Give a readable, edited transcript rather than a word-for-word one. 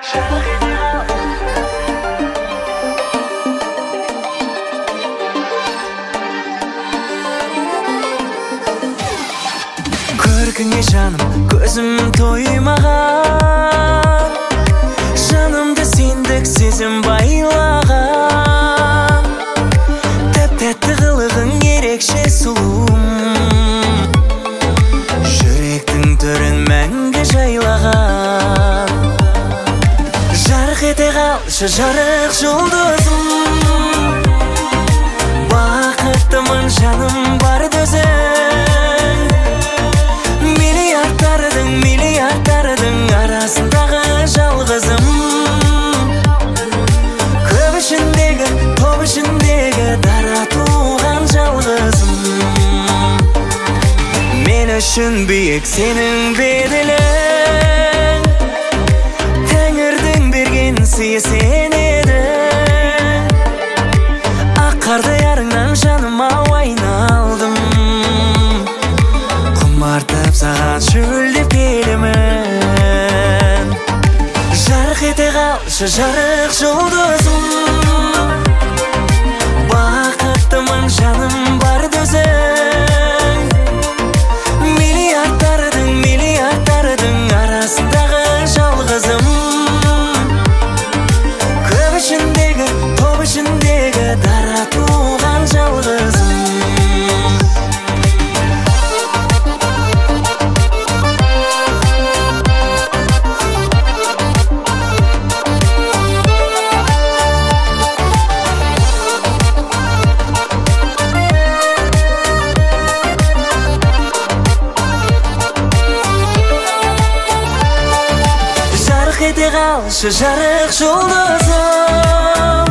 Көркіңе жаным, көзім тоймаған, жанымды сендік сезім байлаған. Тәп-тәтті қылығың ерекше сұлуым, жүректің төрін мәңгі жайлаған. Жарқ ете қалшы жарық жұлдызым, бақыттымын жаным бар дөзің. Миллиардтардың арасындағы жалғызым, көп ішіндегі, топ ішіндегі дара туған жалғызым. Мен үшін биік сенің беделің, Тәңірдің берген сыйы сен едің. Ақ қардай арыңнан жаныма айналдым, құмартып саған шөлдеп келемін. Жарқ ете қалшы жарық жұлдызым, бақыттымын жаным бар дөзің. Миллиардтардың арасындағы жалғызым, көп ішіндегі, топ ішіндегі дара туған жалғызым. Жарқ ете қалшы жарық жұлдызым,